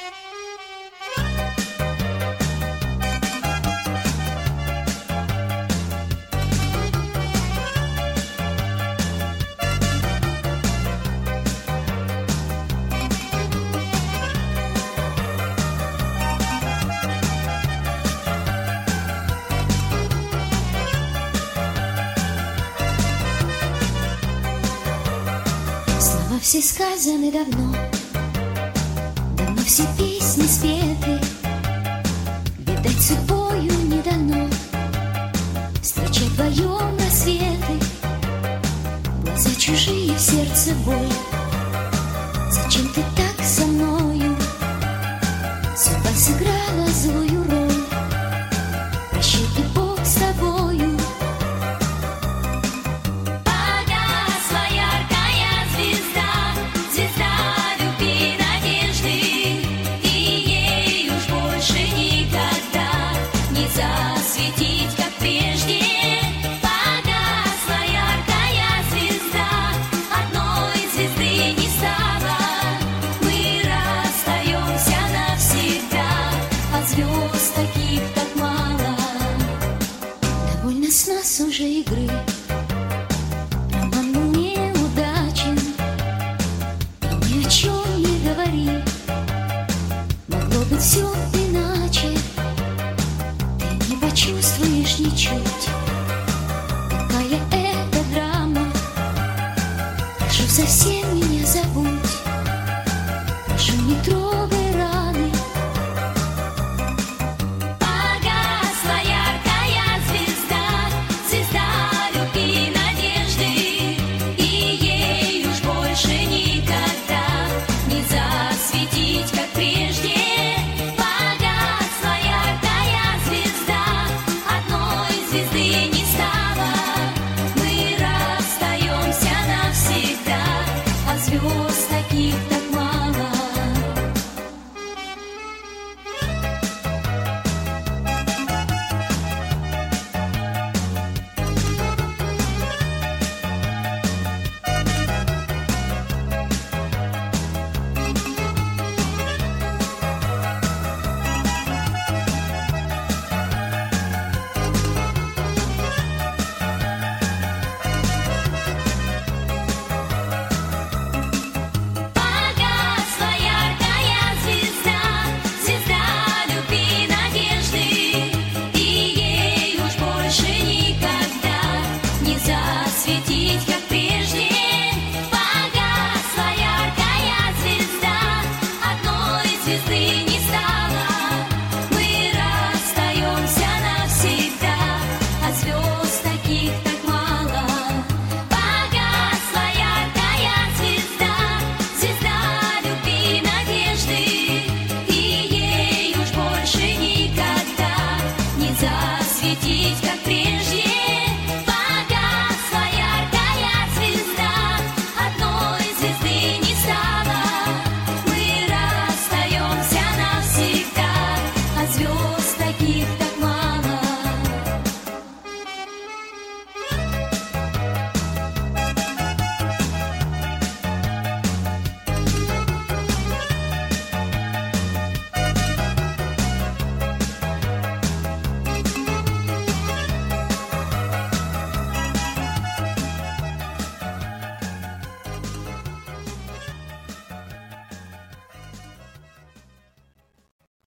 Все сказаны давно, давно все песни спеты, видать, судьбою не дано встречать вдвоем рассветы. Глаза чужие, в сердце боль. Зачем ты так со мною? Судьба сыграла злую роль. Прощай, и Бог с тобою. С нас уже игры, роман был неудачен, и ни о чем не говори. Могло быть все иначе, ты не почувствуешь ничуть. Какая это драма, прошу, совсем меня забудь. Прошу, не трогай раны. Звезды